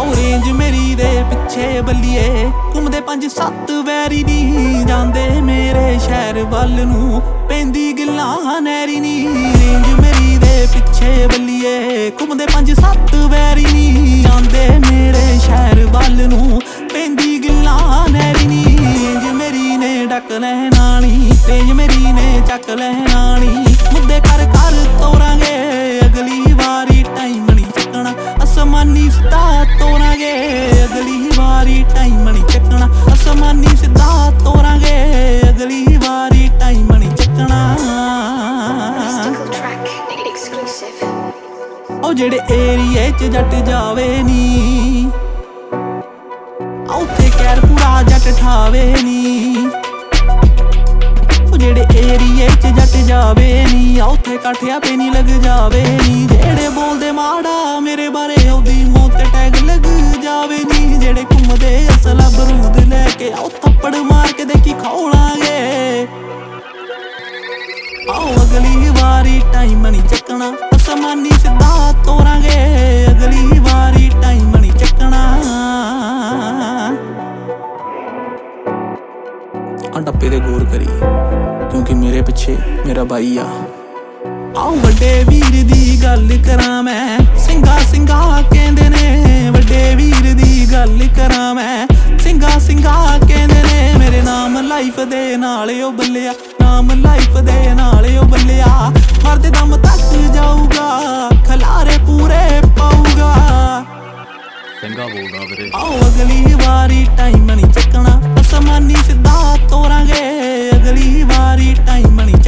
ਆਓ ਰੇਂਜ ਮੇਰੀ ਦੇ ਪਿੱਛੇ ਬੱਲੀਏ ਘੁੰਮਦੇ 5-7 ਵੈਰੀ ਨੀ ਜਾਂਦੇ ਮੇਰੇ ਸ਼ਹਿਰ ਵੱਲ ਨੂੰ ਪੈਂਦੀ ਗਿੱਲਾਂ ਨਹਿਰੀ ਨੀ ਰੇਂਜ ਮੇਰੀ ਦੇ ਪਿੱਛੇ ਬੱਲੀਏ ਘੁੰਮਦੇ 5-7 ਵੈਰੀ ਨੀ ਜਾਂਦੇ ਮੇਰੇ ਸ਼ਹਿਰ ਵੱਲ ਨੂੰ ਪੈਂਦੀ ਗਿੱਲਾਂ ਨਹਿਰੀ ਨੀ ਰੇਂਜ ਮੇਰੀ ਨੇ ਡੱਕ ਲੈਣਾ ਨੀ ਰੇਂਜ ਮੇਰੀ ਨੇ ਚੱਕ ਲੈਣਾ ਨੀ ਮੁੱਦੇ ਕਰ ਕਰ ਤੋਰਾਂਗੇ ਅਗਲੀ ਵਾਰੀ ਟਾਈਮ ਨੀ ਚੱਕਣਾ ਅਸਮਾਨੀ ਸਿੱਧਾ ਤੋਰਾਂਗੇ ਅਗਲੀ ਵਾਰੀ ਟਾਈਮ ਨੀ ਚੱਕਣਾ ਅਸਮਾਨੀ ਸਿੱਧਾ ਤੋਰਾਂਗੇ ਅਗਲੀ ਵਾਰੀ ਟਾਈਮ ਨੀ ਚੱਕਣਾ ਉਹ ਜਿਹੜੇ ਏਰੀਏ 'ਚ ਜੱਟ ਜਾਵੇ ਨੀ ਉੱਥੇ ਕਹਿਰ ਪੂਰਾ ਜੱਟ ਠਾਵੇ ਨੀ ਉਹ ਜਿਹੜੇ ਏਰੀਏ 'ਚ ਜੱਟ ਜਾਵੇ ਨੀ ਉੱਥੇ ਕਾਠਿਆ ਪੇ ਨੀ ਲੱਗ ਜਾਵੇ ਨੀ ਜਿਹੜੇ ਬੋਲਦੇ ਮਾੜਾ ਮੇਰੇ ਬਾਰੇ ਉਹਦੀ ਮੌਤ ਤੇ ਟੈਗ ਲੱਗ ਜਾਵੇ ਨੀ ਜਿਹੜੇ ਘੁੰਮਦੇ ਅਸਲਾ ਬਰੂਦ ਲੈ ਕੇ ਆਓ ਥੱਪੜ ਮਾਰ ਕੇ ਦੇਖੀ ਖੋਲਾਂਗੇ ਆਓ ਅਗਲੀ ਵਾਰੀ ਟਾਈਮ ਨੀ ਚੱਕਣਾ ਅਸਮਾਨੀ ਸਿੱਧਾ ਤੋਰਾਂਗੇ ਅਗਲੀ ਵਾਰੀ ਟਾਈਮ ਨੀ ਚੱਕਣਾ ਆ ਡੱਪੇ ਦੇ ਗੌਰ ਕਰੀ ਕਿਉਂਕਿ ਮੇਰੇ ਪਿੱਛੇ ਮੇਰਾ ਬਾਈ ਆ ਆਓ ਵੱਡੇ ਵੀਰ ਦੀ ਗੱਲ ਕਰਾਂ ਮੈਂ ਸਿੰਘਾ ਸਿੰਘਾ ਕਹਿੰਦੇ ਨੇ ਵੱਡੇ ਵੀਰ ਦੀ ਗੱਲ ਕਰਾਂ ਮੈਂ ਸਿੰਘਾ ਸਿੰਘਾ ਕਹਿੰਦੇ ਨੇ ਮੇਰੇ ਨਾਮ ਲਾਈਫ ਦੇ ਨਾਲ ਉਹ ਬੱਲਿਆ ਨਾਮ ਲਾਈਫ ਦੇ ਨਾਲ ਉਹ ਬੱਲਿਆ ਮਰਦੇ ਦਮ ਤੱਕ ਜਾਊਗਾ ਖਲਾਰੇ ਪੂਰੇ ਪਾਊਗਾ ਸਿੰਘਾ ਬੋਲਦਾ ਵੀਰੇ ਆਓ ਅਗਲੀ ਵਾਰੀ ਟਾਈਮ ਨੀ ਚੱਕਣਾ ਅਸਮਾਨੀ ਸਿੱਧਾ ਤੋਰਾਂਗੇ ਅਗਲੀ ਵਾਰੀ ਟਾਈਮ ਨੀ